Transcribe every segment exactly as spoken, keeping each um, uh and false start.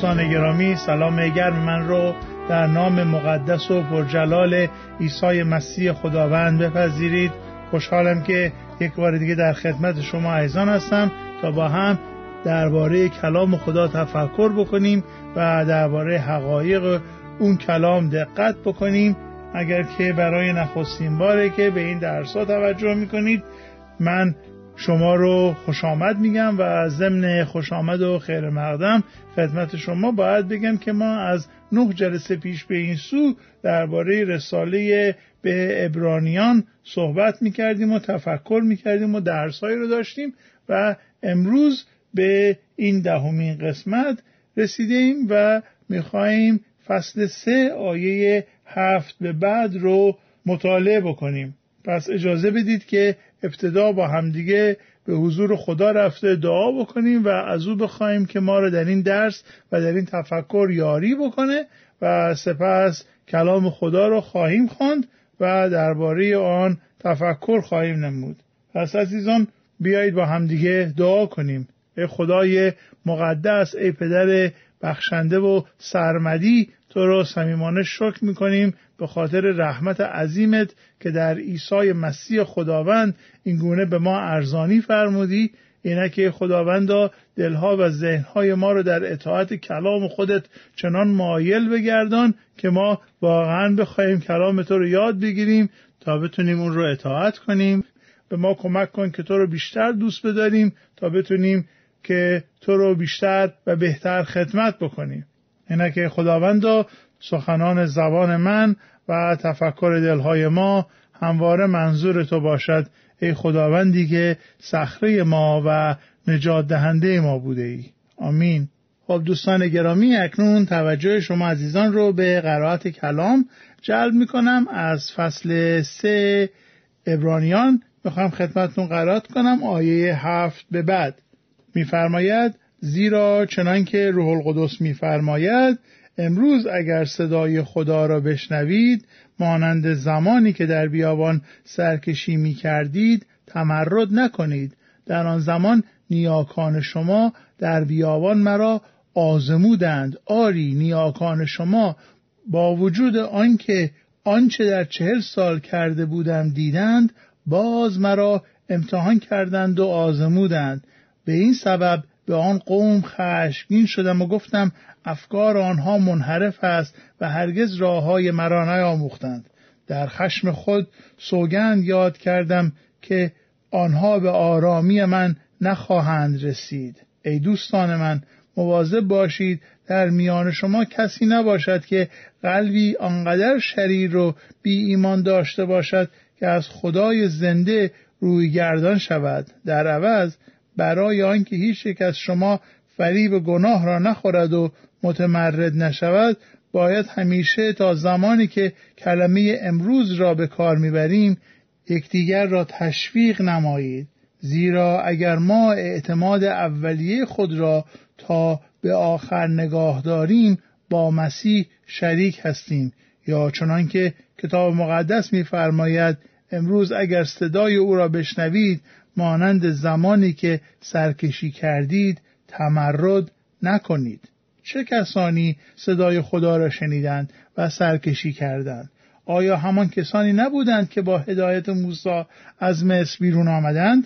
دوستان گرامی، سلام گرم من رو در نام مقدس و پرجلال عیسی مسیح خداوند بپذیرید. خوشحالم که یک بار دیگه در خدمت شما عزیزان هستم تا با هم درباره کلام خدا تفکر بکنیم و درباره حقایق اون کلام دقت بکنیم. اگر که برای نخستین باره که به این درس‌ها توجه میکنید، من شما رو خوش آمد میگم و ضمن خوش آمد و خیر مقدم خدمت شما باید بگم که ما از نه جلسه پیش به این سو درباره رساله به عبرانیان صحبت میکردیم و تفکر میکردیم و درسایی رو داشتیم و امروز به این دهمین قسمت رسیدیم و میخواییم فصل سه آیه هفت به بعد رو مطالعه بکنیم. پس اجازه بدید که ابتدا با همدیگه به حضور خدا رفته دعا بکنیم و از او بخوایم که ما رو در این درس و در این تفکر یاری بکنه و سپس کلام خدا رو خواهیم خواند و درباره آن تفکر خواهیم نمود. پس عزیزان بیایید با همدیگه دعا کنیم. ای خدای مقدس، ای پدر بخشنده و سرمدی، تو رو صمیمانه شکر میکنیم به خاطر رحمت عظیمت که در عیسی مسیح خداوند این گونه به ما ارزانی فرمودی. اینه که خداوندا دلها و ذهنهای ما رو در اطاعت کلام خودت چنان مایل بگردان که ما واقعا بخوایم کلام تو رو یاد بگیریم تا بتونیم اون رو اطاعت کنیم. به ما کمک کن که تو رو بیشتر دوست بداریم تا بتونیم که تو رو بیشتر و بهتر خدمت بکنیم. اینه که خداوندا سخنان زبان من و تفکر دلهای ما همواره منظور تو باشد، ای خداوندی که صخره ما و نجات دهنده ما بوده ای. آمین. خب دوستان گرامی، اکنون توجه شما عزیزان رو به قرائت کلام جلب میکنم از فصل سه عبرانیان. میخوام خدمتتون قرائت کنم آیه هفت به بعد. میفرماید زیرا چنان که روح القدس میفرماید امروز اگر صدای خدا را بشنوید مانند زمانی که در بیابان سرکشی می کردید تمرد نکنید. در آن زمان نیاکان شما در بیابان مرا آزمودند. آری نیاکان شما با وجود آنکه آنچه در چهل سال کرده بودم دیدند باز مرا امتحان کردند و آزمودند. به این سبب به آن قوم خشمگین شدم و گفتم افکار آنها منحرف است و هرگز راههای مرا نیاموختند. در خشم خود سوگند یاد کردم که آنها به آرامی من نخواهند رسید. ای دوستان من، مواظب باشید در میان شما کسی نباشد که قلبی آنقدر شریر و بی ایمان داشته باشد که از خدای زنده روی گردان شود. در عوض برای آنکه هیچ یک از شما فریب گناه را نخورد و متمرد نشود، باید همیشه تا زمانی که کلمه امروز را به کار میبریم یکدیگر را تشویق نمایید. زیرا اگر ما اعتماد اولیه خود را تا به آخر نگاه داریم با مسیح شریک هستیم، یا چنان که کتاب مقدس می‌فرماید امروز اگر صدای او را بشنوید مانند زمانی که سرکشی کردید تمرد نکنید. چه کسانی صدای خدا را شنیدند و سرکشی کردند؟ آیا همان کسانی نبودند که با هدایت موسی از مصر بیرون آمدند؟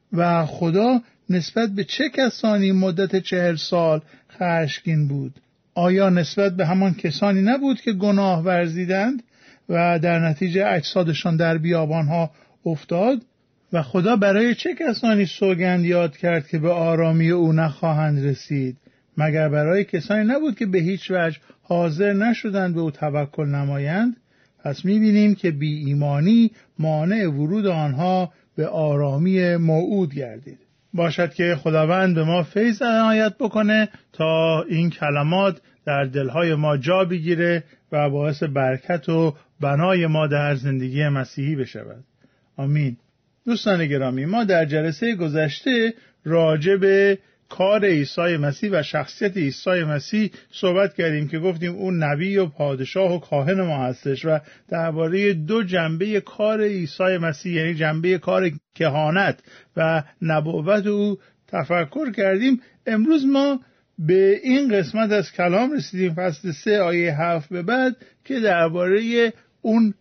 و خدا نسبت به چه کسانی مدت چهل سال خشمگین بود؟ آیا نسبت به همان کسانی نبود که گناه ورزیدند و در نتیجه اجسادشان در بیابانها افتاد؟ و خدا برای چه کسانی سوگند یاد کرد که به آرامی او نخواهند رسید؟ مگر برای کسانی نبود که به هیچ وجه حاضر نشدند به او توکل نمایند؟ پس می‌بینیم که بی ایمانی مانع ورود آنها به آرامی موعود گردید. باشد که خداوند به ما فیض عنایت بکنه تا این کلمات در دلهای ما جا بگیره و باعث برکت و بنای ما در زندگی مسیحی بشود. آمین. دوستان گرامی، ما در جلسه گذشته راجع به کار عیسی مسیح و شخصیت عیسی مسیح صحبت کردیم که گفتیم اون نبی و پادشاه و کاهن ما هستش و درباره دو جنبه کار عیسی مسیح، یعنی جنبه کار کهانت و نبوت او تفکر کردیم. امروز ما به این قسمت از کلام رسیدیم، فصل سه آیه هفت به بعد، که درباره اون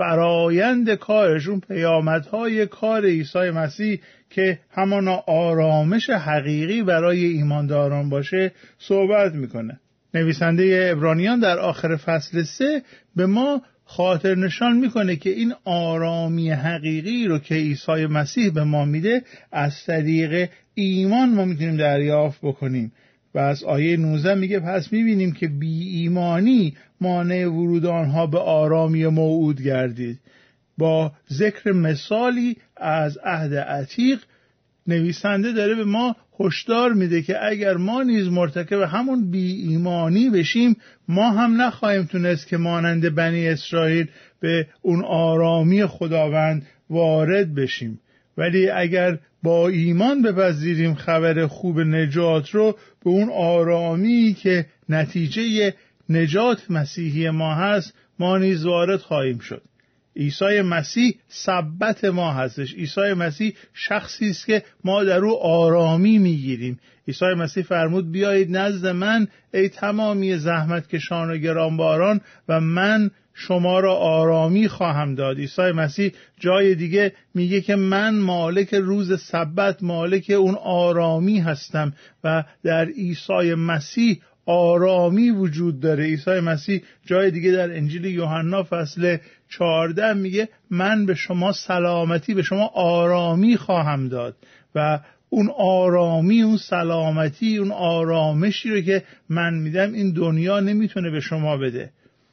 فرایند کارش، اون پیامدهای کار عیسی مسیح که همانا آرامش حقیقی برای ایمانداران باشه صحبت میکنه. نویسنده عبرانیان در آخر فصل سه به ما خاطر نشان میکنه که این آرامی حقیقی رو که عیسی مسیح به ما میده از طریق ایمان ما میتونیم دریافت بکنیم. و از آیه نوزده میگه پس میبینیم که بی ایمانی مانع ورود آنها به آرامی موعود گردید. با ذکر مثالی از عهد عتیق نویسنده داره به ما هشدار میده که اگر ما نیز مرتکب همون بی ایمانی بشیم، ما هم نخواهیم تونست که مانند بنی اسرائیل به اون آرامی خداوند وارد بشیم. ولی اگر با ایمان بپذیریم خبر خوب نجات رو، به اون آرامی که نتیجه نجات مسیحی ما هست ما نیز وارد خواهیم شد. عیسی مسیح ثبت ما هستش. عیسی مسیح شخصی است که ما در او آرامی میگیریم. عیسی مسیح فرمود بیایید نزد من ای تمامی زحمت کشان و گرانباران و من شما را آرامی خواهم داد. عیسی مسیح جای دیگه میگه که من مالک روز سبت، مالک اون آرامی هستم و در عیسی مسیح آرامی وجود داره. عیسی مسیح جای دیگه در انجیل یوحنا فصل چهارده میگه من به شما سلامتی، به شما آرامی خواهم داد. و اون آرامی، اون سلامتی، اون آرامشی رو که من میدم این دنیا نمیتونه به شما بده.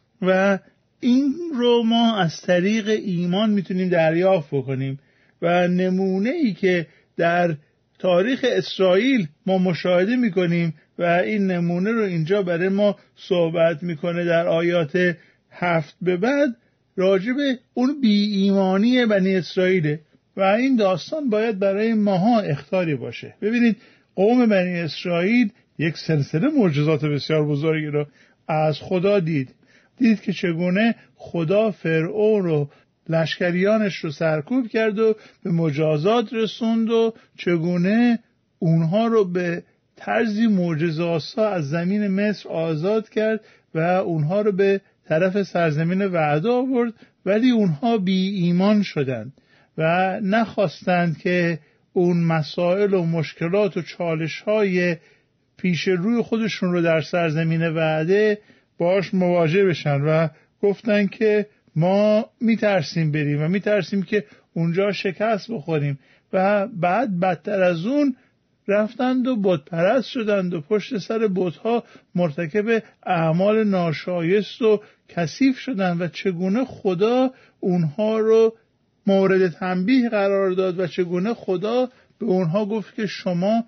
و این رو ما از طریق ایمان میتونیم دریافت بکنیم. و نمونه ای که در تاریخ اسرائیل ما مشاهده میکنیم و این نمونه رو اینجا برای ما صحبت میکنه در آیات هفت به بعد، راجب اون بی ایمانی بنی اسرائیله و این داستان باید برای ماها اخطاری باشه. ببینید قوم بنی اسرائیل یک سلسله معجزات بسیار بزرگی رو از خدا دید. دید که چگونه خدا فرعون رو، لشکریانش رو سرکوب کرد و به مجازات رسوند و چگونه اونها رو به طرزی معجزه‌آسا از زمین مصر آزاد کرد و اونها رو به طرف سرزمین وعده آورد. ولی اونها بی ایمان شدند و نخواستند که اون مسائل و مشکلات و چالش‌های پیش روی خودشون رو در سرزمین وعده باش مواجه بشن و گفتن که ما میترسیم بریم و میترسیم که اونجا شکست بخوریم. و بعد بدتر از اون رفتند و بت پرست شدند و پشت سر بت‌ها مرتکب اعمال ناشایست و کثیف شدند و چگونه خدا اونها رو مورد تنبیه قرار داد و چگونه خدا به اونها گفت که شما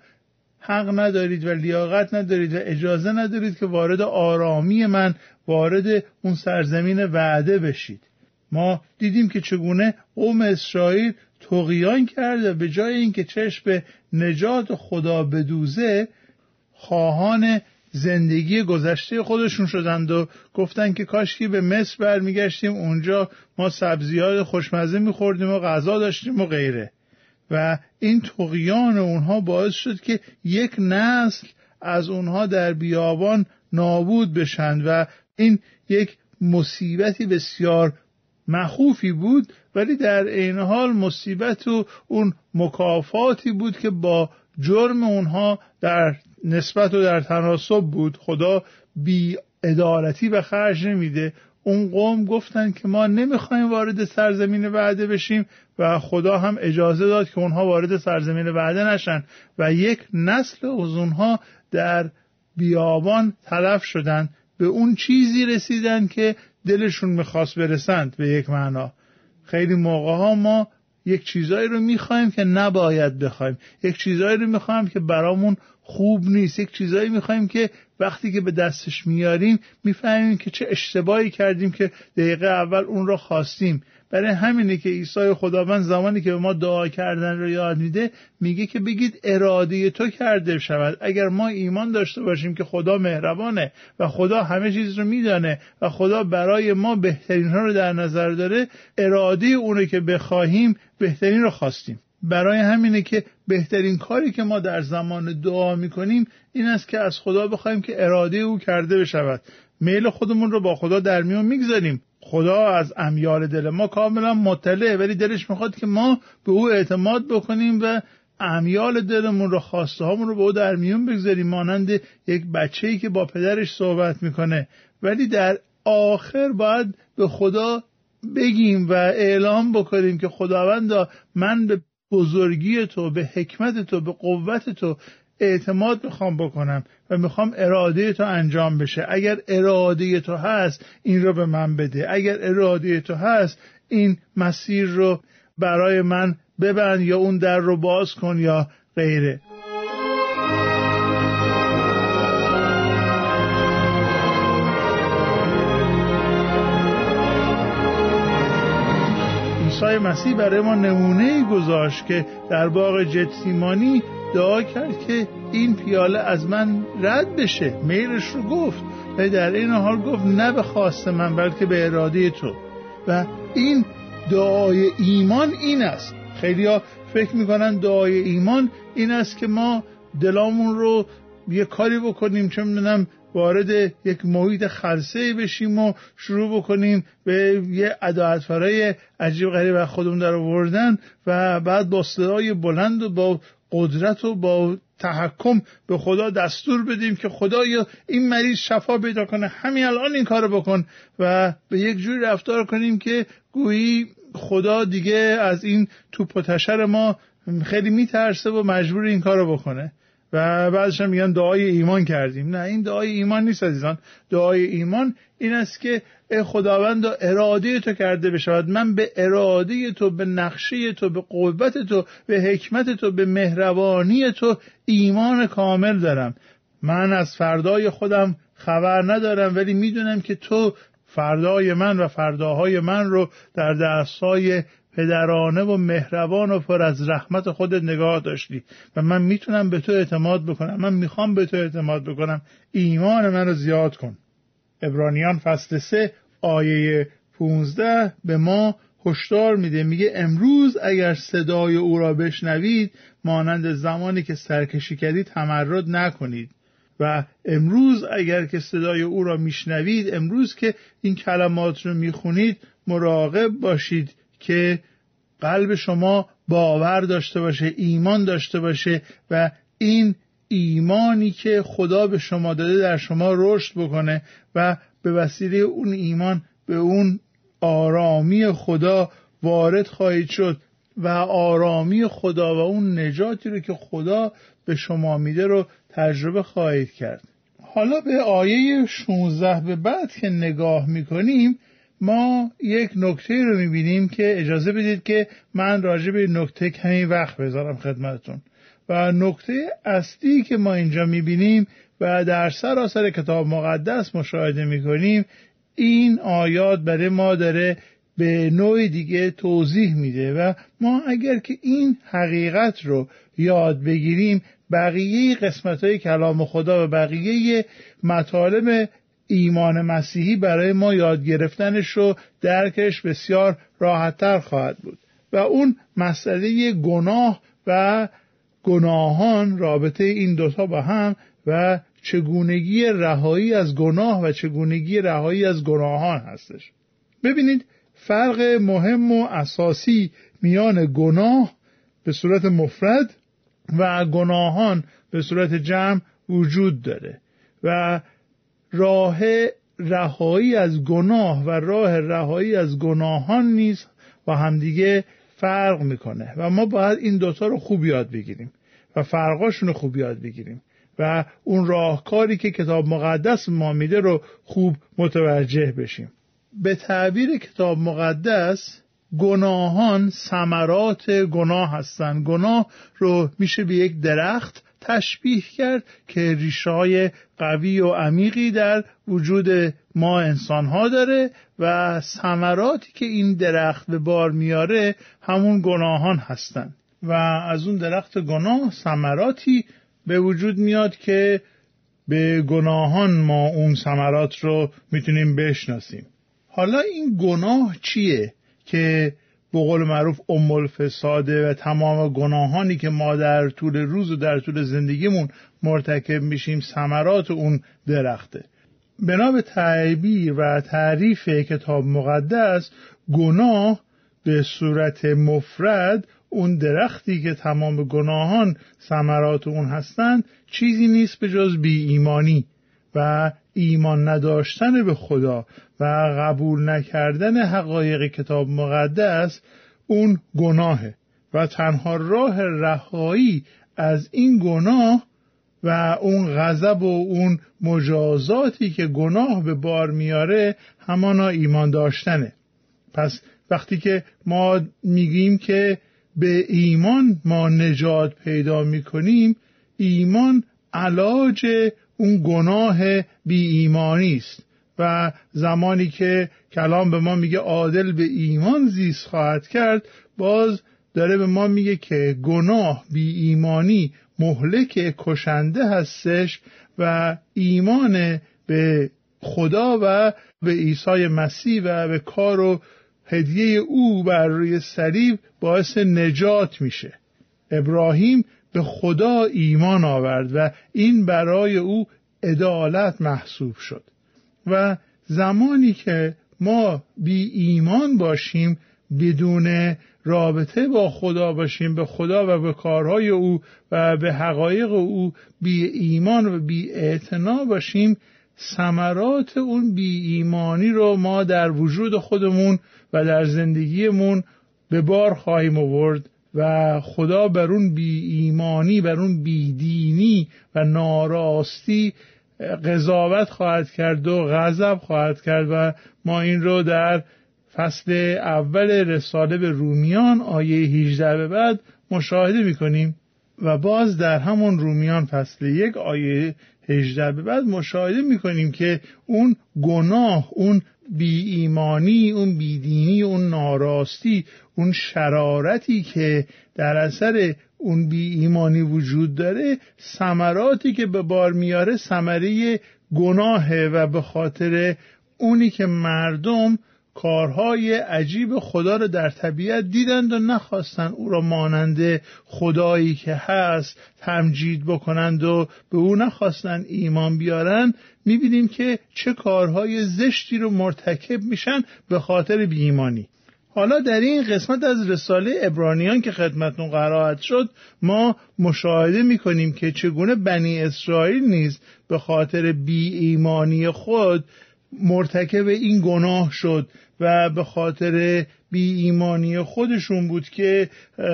حق ندارید و لیاقت ندارید و اجازه ندارید که وارد آرامی من، وارد اون سرزمین وعده بشید. ما دیدیم که چگونه قوم اسرائیل طغیان کرد و به جای اینکه چشم به نجات خدا بدوزه، خواهان زندگی گذشته خودشون شدند و گفتند که کاشکی به مصر برمیگشتیم، اونجا ما سبزیات خوشمزه میخوردیم و غذا داشتیم و غیره. و این طغیان اونها باعث شد که یک نسل از اونها در بیابان نابود بشند و این یک مصیبتی بسیار مخوفی بود، ولی در عین حال مصیبت و اون مکافاتی بود که با جرم اونها در نسبت و در تناسب بود. خدا بی عدالتی به خرج نمیده. اون قوم گفتن که ما نمیخوایم وارد سرزمین وعده بشیم و خدا هم اجازه داد که اونها وارد سرزمین وعده نشن و یک نسل از اونها در بیابان تلف شدن، به اون چیزی رسیدن که دلشون میخواست برسند. به یک معنا خیلی موقع ها ما یک چیزایی رو میخوایم که نباید بخوایم، یک چیزایی رو میخوایم که برامون خوب نیست، یک چیزایی میخوایم که وقتی که به دستش میاریم میفهمیم که چه اشتباهی کردیم که دقیقه اول اون رو خواستیم. برای همینه که عیسی خداوند زمانی که به ما دعا کردن رو یاد میده میگه که بگید اراده تو کرده شود. اگر ما ایمان داشته باشیم که خدا مهربانه و خدا همه چیز رو میدانه و خدا برای ما بهترین ها رو در نظر داره، اراده اونه که بخواهیم بهترین رو خواستیم. برای همینه که بهترین کاری که ما در زمان دعا میکنیم این است که از خدا بخوایم که اراده او کرده بشود. میل خودمون رو با خدا در میون میگذاریم. خدا از امیال دل ما کاملا مطلعه، ولی دلش میخواد که ما به او اعتماد بکنیم و امیال دلمون رو، خواسته هامون رو به او در میون بگذاریم، مانند یک بچه‌ای که با پدرش صحبت میکنه. ولی در آخر باید به خدا بگیم و اعلام بکنیم که خداوندا من به بزرگی تو، به حکمت تو، به قوت تو اعتماد میخوام بکنم و میخوام اراده تو انجام بشه. اگر اراده تو هست این رو به من بده، اگر اراده تو هست این مسیر رو برای من ببند یا اون در رو باز کن یا غیره. عیسی مسیح برای ما نمونه‌ای گذاشت که در باغ گتسیمانی دعا کرد که این پیاله از من رد بشه، میلش رو گفت و در این حال گفت نه به خواست من بلکه به اراده تو. و این دعای ایمان این است. خیلی‌ها فکر میکنن دعای ایمان این است که ما دلامون رو یه کاری بکنیم، چه میدونم وارد یک محیط خلسه‌ای بشیم و شروع بکنیم به یه عدالت‌فرای عجیب غریب از خودمون در آوردن و بعد با صدای بلند و با قدرت و با تحکم به خدا دستور بدیم که خدایا این مریض شفا پیدا کنه، همین الان این کارو بکن، و به یک جوری رفتار کنیم که گویی خدا دیگه از این توپ و تشر ما خیلی میترسه و مجبور این کارو بکنه و بعدش هم میگن دعای ایمان کردیم. نه، این دعای ایمان نیست عزیزان. دعای ایمان این است که ای خداوند اراده تو کرده بشود، من به اراده تو، به نقشه تو، به قوت تو، به حکمت تو، به مهربانی تو ایمان کامل دارم. من از فردای خودم خبر ندارم، ولی میدونم که تو فردای من و فرداهای من رو در دستای پدرانه و مهربان و پر از رحمت خودت نگاه داشتی و من میتونم به تو اعتماد بکنم. من میخوام به تو اعتماد بکنم، ایمان من رو زیاد کن. عبرانیان فصل سه آیه پونزده به ما هشدار میده، میگه امروز اگر صدای او را بشنوید مانند زمانی که سرکشی کردید تمرد نکنید. و امروز اگر که صدای او را میشنوید، امروز که این کلمات رو میخونید، مراقب باشید که قلب شما باور داشته باشه، ایمان داشته باشه و این ایمانی که خدا به شما داده در شما رشد بکنه و به وسیله اون ایمان به اون آرامی خدا وارد خواهید شد و آرامی خدا و اون نجاتی رو که خدا به شما میده رو تجربه خواهید کرد. حالا به آیه شانزده به بعد که نگاه میکنیم، ما یک نکته رو میبینیم که اجازه بدید که من راجع به نکته کمی وقت بذارم خدمتتون. و نکته اصلی که ما اینجا میبینیم و در سراسر کتاب مقدس مشاهده میکنیم، این آیات برای ما داره به نوع دیگه توضیح میده و ما اگر که این حقیقت رو یاد بگیریم، بقیه قسمت‌های کلام خدا و بقیه مطالب ایمان مسیحی برای ما یاد گرفتنش رو درکش بسیار راحت‌تر خواهد بود. و اون مسئله گناه و گناهان، رابطه این دوتا با هم و چگونگی رهایی از گناه و چگونگی رهایی از گناهان هستش. ببینید فرق مهم و اساسی میان گناه به صورت مفرد و گناهان به صورت جمع وجود داره و راه رهایی از گناه و راه رهایی از گناهان نیز با همدیگه فرق میکنه و ما باید این دوتا رو خوب یاد بگیریم و فرقاشون رو خوب یاد بگیریم و اون راهکاری که کتاب مقدس ما میده رو خوب متوجه بشیم. به تعبیر کتاب مقدس گناهان ثمرات گناه هستن. گناه رو میشه به یک درخت تشبیه کرد که ریشه‌های قوی و عمیقی در وجود ما انسان‌ها داره و ثمراتی که این درخت به بار میاره همون گناهان هستن و از اون درخت گناه ثمراتی به وجود میاد که به گناهان ما اون ثمرات رو میتونیم بشناسیم. حالا این گناه چیه که به قول معروف ام الفساده و تمام گناهانی که ما در طول روز و در طول زندگیمون مرتکب میشیم ثمرات اون درخته. بنا به تعبیر و تعریف کتاب مقدس، گناه به صورت مفرد، اون درختی که تمام گناهان ثمرات اون هستند، چیزی نیست به جز بی ایمانی و ایمان نداشتن به خدا و قبول نکردن حقایق کتاب مقدس. اون گناهه و تنها راه رهایی از این گناه و اون غضب و اون مجازاتی که گناه به بار میاره همانا ایمان داشتنه. پس وقتی که ما میگیم که به ایمان ما نجات پیدا میکنیم، ایمان علاج اون گناه بی ایمانی است و زمانی که کلام به ما میگه عادل به ایمان زیست خواهد کرد، باز داره به ما میگه که گناه بی ایمانی مهلک کشنده هستش و ایمان به خدا و به عیسی مسیح و به کار و هدیه او بر روی صلیب باعث نجات میشه. ابراهیم به خدا ایمان آورد و این برای او عدالت محسوب شد. و زمانی که ما بی ایمان باشیم، بدون رابطه با خدا باشیم، به خدا و به کارهای او و به حقایق او بی ایمان و بی اعتنا باشیم، ثمرات اون بی ایمانی رو ما در وجود خودمون و در زندگیمون به بار خواهیم آورد و خدا بر اون بی ایمانی، بر اون بی دینی و ناراستی قضاوت خواهد کرد و غضب خواهد کرد و ما این رو در فصل اول رساله به رومیان آیه هجده به بعد مشاهده می‌کنیم و باز در همون رومیان فصل یک آیه هجده به بعد مشاهده می‌کنیم که اون گناه، اون بی ایمانی، اون بی دینی، اون ناراستی، اون شرارتی که در اثر اون بی ایمانی وجود داره، ثمراتی که به بار میاره ثمره گناهه و به خاطر اونی که مردم کارهای عجیب خدا رو در طبیعت دیدند و نخواستند او را مانند خدایی که هست تمجید بکنند و به او نخواستند ایمان بیارن، میبینیم که چه کارهای زشتی رو مرتکب میشن به خاطر بی ایمانی. حالا در این قسمت از رساله عبرانیان که خدمتتون قرائت شد، ما مشاهده میکنیم که چگونه بنی اسرائیل نیز به خاطر بی ایمانی خود مرتکب این گناه شد و به خاطر بی ایمانی خودشون بود که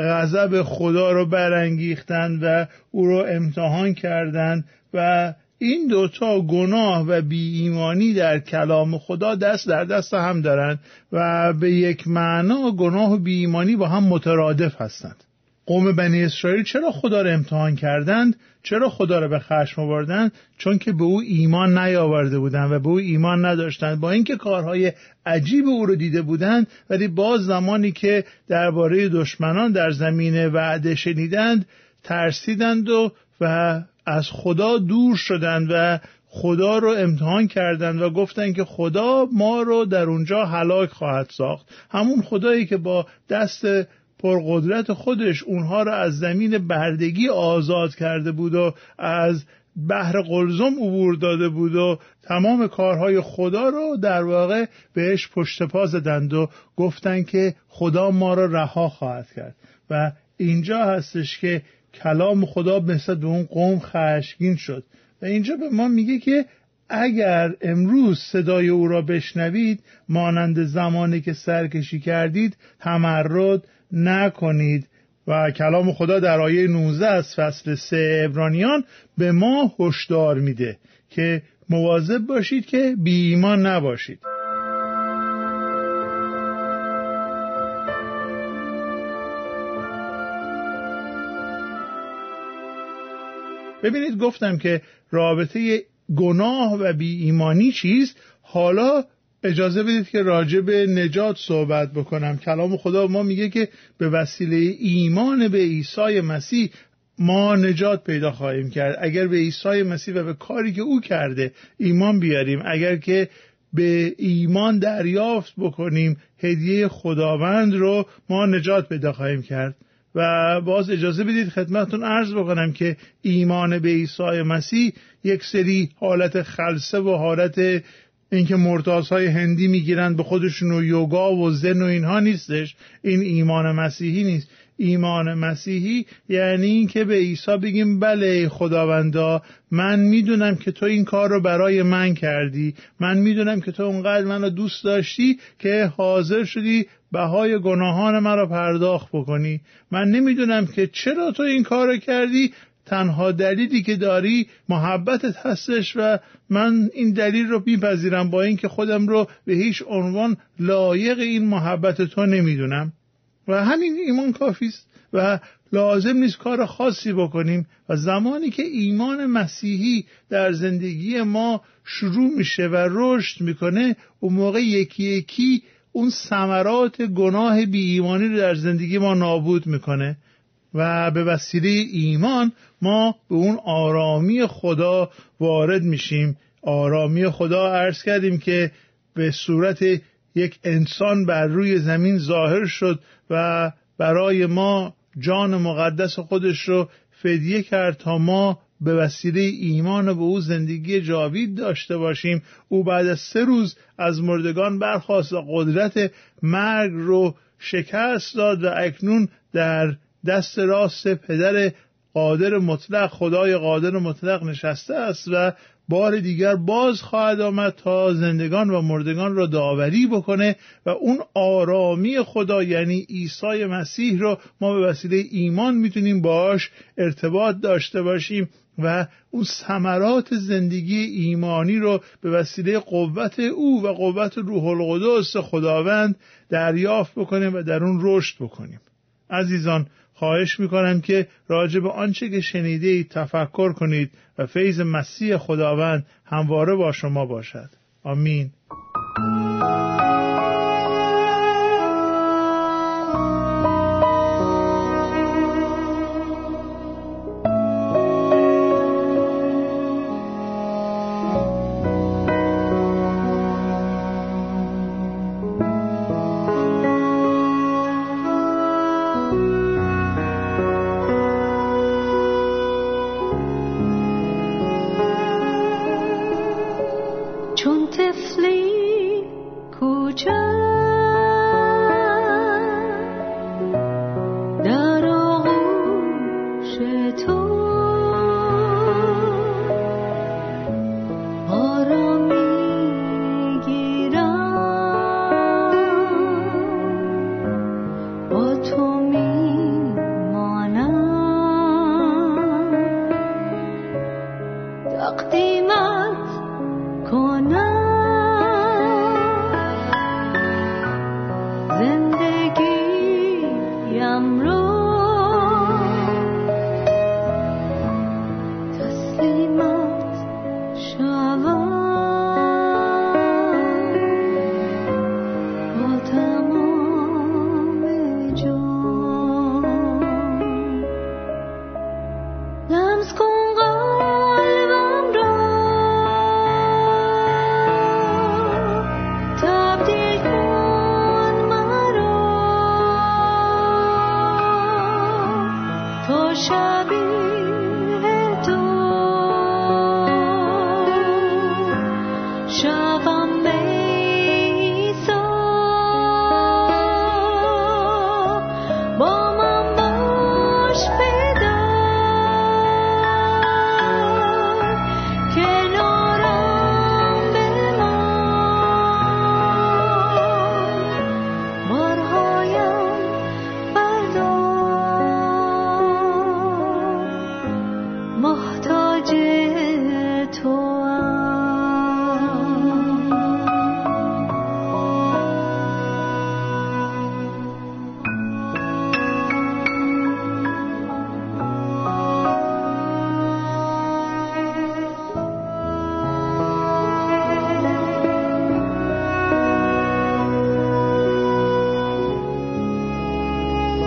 غضب خدا رو برانگیختند و او رو امتحان کردند و این دوتا گناه و بی ایمانی در کلام خدا دست در دست هم دارند و به یک معنا گناه و بی ایمانی با هم مترادف هستند. قوم بنی اسرائیل چرا خدا را امتحان کردند؟ چرا خدا را به خشم آوردند؟ چون که به او ایمان نیاورده بودند و به او ایمان نداشتند. با اینکه کارهای عجیب او رو دیده بودند، ولی باز زمانی که درباره دشمنان در زمین وعده شنیدند، ترسیدند و و از خدا دور شدند و خدا رو امتحان کردند و گفتند که خدا ما رو در اونجا هلاک خواهد ساخت. همون خدایی که با دست پرقدرت خودش اونها را از زمین بردگی آزاد کرده بود و از بحر قلزم عبور داده بود و تمام کارهای خدا رو در واقع بهش پشت پا زدند و گفتند که خدا ما را رها خواهد کرد. و اینجا هستش که کلام خدا نسبت به اون قوم خشمگین شد و اینجا به ما میگه که اگر امروز صدای او را بشنوید، مانند زمانی که سرکشی کردید تمرد نکنید. و کلام خدا در آیه نوزده از فصل سه عبرانیان به ما هشدار میده که مواظب باشید که بی ایمان نباشید. ببینید گفتم که رابطه گناه و بی ایمانی چیست. حالا اجازه بدید که راجع به نجات صحبت بکنم. کلام خدا ما میگه که به وسیله ایمان به عیسی مسیح ما نجات پیدا خواهیم کرد. اگر به عیسی مسیح و به کاری که او کرده ایمان بیاریم، اگر که به ایمان دریافت بکنیم هدیه خداوند رو، ما نجات پیدا خواهیم کرد. و باز اجازه بدید خدمتتون عرض بکنم که ایمان به عیسی مسیح یک سری حالت خلسه و حالت اینکه مرتازهای هندی میگیرن به خودشون و یوگا و زن و اینها نیستش. این ایمان مسیحی نیست. ایمان مسیحی یعنی این که به عیسی بگیم بله خداوندا، من میدونم که تو این کار رو برای من کردی، من میدونم که تو اونقدر منو دوست داشتی که حاضر شدی بهای گناهان من رو پرداخت بکنی. من نمیدونم که چرا تو این کار رو کردی، تنها دلیلی که داری محبتت هستش و من این دلیل رو میپذیرم، با این که خودم رو به هیچ عنوان لایق این محبت تو نمیدونم. و همین ایمان کافی است و لازم نیست کار خاصی بکنیم. و زمانی که ایمان مسیحی در زندگی ما شروع میشه و رشد میکنه، اون موقع یکی یکی اون ثمرات گناه بی ایمانی رو در زندگی ما نابود میکنه و به وسیله ایمان ما به اون آرامی خدا وارد میشیم. آرامی خدا عرض کردیم که به صورت یک انسان بر روی زمین ظاهر شد و برای ما جان مقدس خودش رو فدیه کرد تا ما به وسیله ایمان به او زندگی جاوید داشته باشیم. او بعد از سه روز از مردگان برخاست و قدرت مرگ رو شکست داد و اکنون در دست راست پدر قادر مطلق، خدای قادر مطلق نشسته است و بار دیگر باز خواهد آمد تا زندگان و مردگان را داوری بکنه. و اون آرامی خدا یعنی عیسی مسیح رو ما به وسیله ایمان میتونیم باهاش ارتباط داشته باشیم و اون ثمرات زندگی ایمانی رو به وسیله قوت او و قوت روح القدس خداوند دریافت بکنیم و در اون رشد بکنیم. عزیزان، خواهش میکنم که راجع به آنچه که شنیدید تفکر کنید و فیض مسیح خداوند همواره با شما باشد. آمین.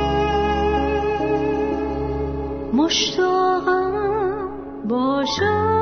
مشتاقم باشم